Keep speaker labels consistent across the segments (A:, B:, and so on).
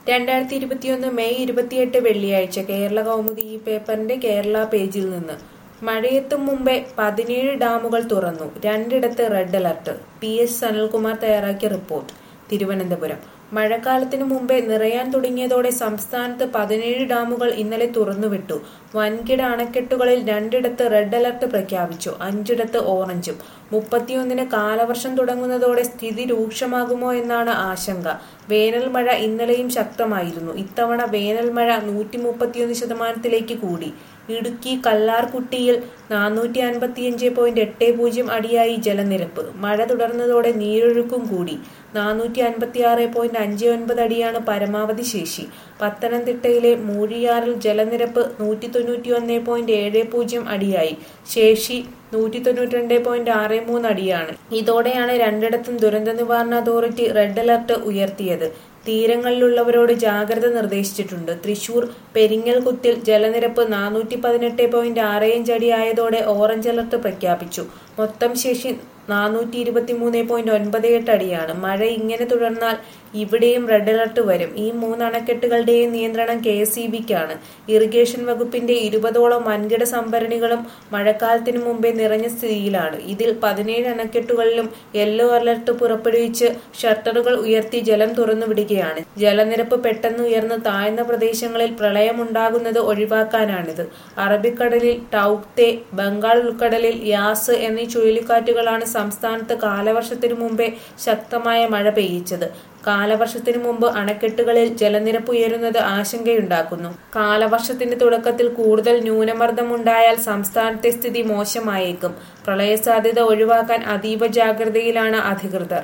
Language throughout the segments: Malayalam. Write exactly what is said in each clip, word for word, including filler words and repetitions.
A: രണ്ടായിരത്തി ഇരുപത്തിയൊന്ന് മെയ് ഇരുപത്തിയെട്ട് വെള്ളിയാഴ്ച കേരള കൗമുദി ഈ പേപ്പറിന്റെ കേരള പേജിൽ നിന്ന് മഴയെത്തും മുമ്പേ പതിനേഴ് ഡാമുകൾ തുറന്നു. രണ്ടിടത്ത് red alert. P S Sanalkumar തയ്യാറാക്കിയ റിപ്പോർട്ട്. തിരുവനന്തപുരം മഴക്കാലത്തിനു മുമ്പേ നിറയാൻ തുടങ്ങിയതോടെ സംസ്ഥാനത്ത് പതിനേഴ് ഡാമുകൾ ഇന്നലെ തുറന്നുവിട്ടു. വൻകിട അണക്കെട്ടുകളിൽ രണ്ടിടത്ത് റെഡ് അലർട്ട് പ്രഖ്യാപിച്ചു. അഞ്ചിടത്ത് ഓറഞ്ചും. മുപ്പത്തിയൊന്നിന് കാലവർഷം തുടങ്ങുന്നതോടെ സ്ഥിതി രൂക്ഷമാകുമോ എന്നാണ് ആശങ്ക. വേനൽ മഴ ഇന്നലെയും ശക്തമായിരുന്നു. ഇത്തവണ വേനൽ മഴ നൂറ്റി മുപ്പത്തിയൊന്ന് ശതമാനത്തിലേക്ക് കൂടി. ഇടുക്കി കല്ലാർകുട്ടിയിൽ നാനൂറ്റി അൻപത്തിയഞ്ച് പോയിന്റ് എട്ട് പൂജ്യം അടിയായി ജലനിരപ്പ്. മഴ തുടർന്നതോടെ നീരൊഴുക്കും കൂടി. നാനൂറ്റി അൻപത്തി ആറ് പോയിന്റ് അഞ്ച് ഒൻപത് അടിയാണ് പരമാവധി ശേഷി. പത്തനംതിട്ടയിലെ മൂഴിയാറിൽ ജലനിരപ്പ് നൂറ്റി തൊണ്ണൂറ്റി ഒന്ന് പോയിന്റ് ഏഴ് പൂജ്യം അടിയായി. ശേഷി നൂറ്റി തൊണ്ണൂറ്റി രണ്ട് പോയിന്റ് ആറ് മൂന്ന് അടിയാണ്. ഇതോടെയാണ് രണ്ടിടത്തും ദുരന്ത നിവാരണ അതോറിറ്റി റെഡ് അലർട്ട് ഉയർത്തിയത്. തീരങ്ങളിലുള്ളവരോട് ജാഗ്രത നിർദ്ദേശിച്ചിട്ടുണ്ട്. തൃശൂർ പെരിങ്ങൽകുത്തിൽ ജലനിരപ്പ് നാനൂറ്റി പതിനെട്ട് പോയിന്റ് ആറ് അഞ്ച് അടി ആയതോടെ ഓറഞ്ച് അലർട്ട് പ്രഖ്യാപിച്ചു. മൊത്തം ശേഷി നാനൂറ്റി ഇരുപത്തി മൂന്ന് പോയിന്റ് ഒൻപത് എട്ട് അടിയാണ്. മഴ ഇങ്ങനെ തുടർന്നാൽ ഇവിടെയും റെഡ് അലർട്ട് വരും. ഈ മൂന്ന് അണക്കെട്ടുകളുടെയും നിയന്ത്രണം കെ എസ് ഇ ബിക്കാണ്. ഇറിഗേഷൻ വകുപ്പിന്റെ ഇരുപതോളം വൻകിട സംഭരണികളും മഴക്കാലത്തിനു മുമ്പേ നിറഞ്ഞ സ്ഥിതിയിലാണ്. ഇതിൽ പതിനേഴ് അണക്കെട്ടുകളിലും യെല്ലോ അലർട്ട് പുറപ്പെടുവിച്ച് ഷട്ടറുകൾ ഉയർത്തി ജലം തുറന്നുവിടുകയാണ്. ജലനിരപ്പ് പെട്ടെന്ന് ഉയർന്ന് താഴ്ന്ന പ്രദേശങ്ങളിൽ പ്രളയമുണ്ടാകുന്നത് ഒഴിവാക്കാനാണിത്. അറബിക്കടലിൽ ടൗക്തെ, ബംഗാൾ ഉൾക്കടലിൽ യാസ് എന്നീ ചുഴലിക്കാറ്റുകളാണ് സംസ്ഥാനത്ത് കാലവർഷത്തിനു മുമ്പേ ശക്തമായ മഴ പെയ്യിച്ചത്. കാലവർഷത്തിനു മുമ്പ് അണക്കെട്ടുകളിൽ ജലനിരപ്പ് ഉയരുന്നത് ആശങ്കയുണ്ടാക്കുന്നു. കാലവർഷത്തിന്റെ തുടക്കത്തിൽ കൂടുതൽ ന്യൂനമർദ്ദമുണ്ടായാൽ സംസ്ഥാനത്തെ സ്ഥിതി മോശമായേക്കും. പ്രളയസാധ്യത ഒഴിവാക്കാൻ അതീവ ജാഗ്രതയിലാണ് അധികൃതർ.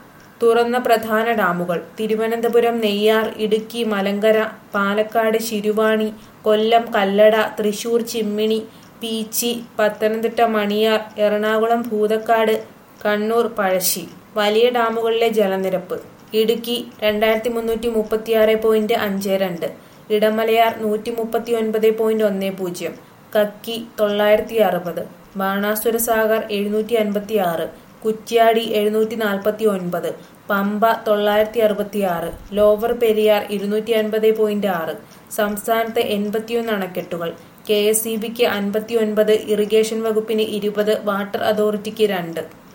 A: തുറന്ന പ്രധാന ഡാമുകൾ. തിരുവനന്തപുരം നെയ്യാർ, ഇടുക്കി മലങ്കര, പാലക്കാട് ശിരുവാണി, കൊല്ലം കല്ലട, തൃശൂർ ചിമ്മിണി, പീച്ചി, പത്തനംതിട്ട മണിയാർ, എറണാകുളം ഭൂതക്കാട്, കണ്ണൂർ പഴശ്ശി. വലിയ ഡാമുകളിലെ ജലനിരപ്പ്. ഇടുക്കി രണ്ടായിരത്തി മുന്നൂറ്റി മുപ്പത്തി ആറ് പോയിന്റ് അഞ്ച് രണ്ട്, ഇടമലയാർ നൂറ്റി മുപ്പത്തി ഒൻപത് പോയിന്റ് ഒന്ന് പൂജ്യം, കക്കി തൊള്ളായിരത്തി അറുപത്, ബാണാസുര സാഗർ എഴുന്നൂറ്റി അൻപത്തി ആറ്, കുറ്റ്യാടി എഴുന്നൂറ്റി നാൽപ്പത്തി ഒൻപത്, പമ്പ തൊള്ളായിരത്തി അറുപത്തി ആറ്, ലോവർ പെരിയാർ ഇരുന്നൂറ്റി അൻപത് പോയിന്റ് ആറ്. സംസ്ഥാനത്ത് എൺപത്തിയൊന്ന് അണക്കെട്ടുകൾ. കെ എസ് ഇ ബിക്ക് അൻപത്തി ഒൻപത്, ഇറിഗേഷൻ വകുപ്പിന് ഇരുപത്, വാട്ടർ അതോറിറ്റിക്ക് രണ്ട്.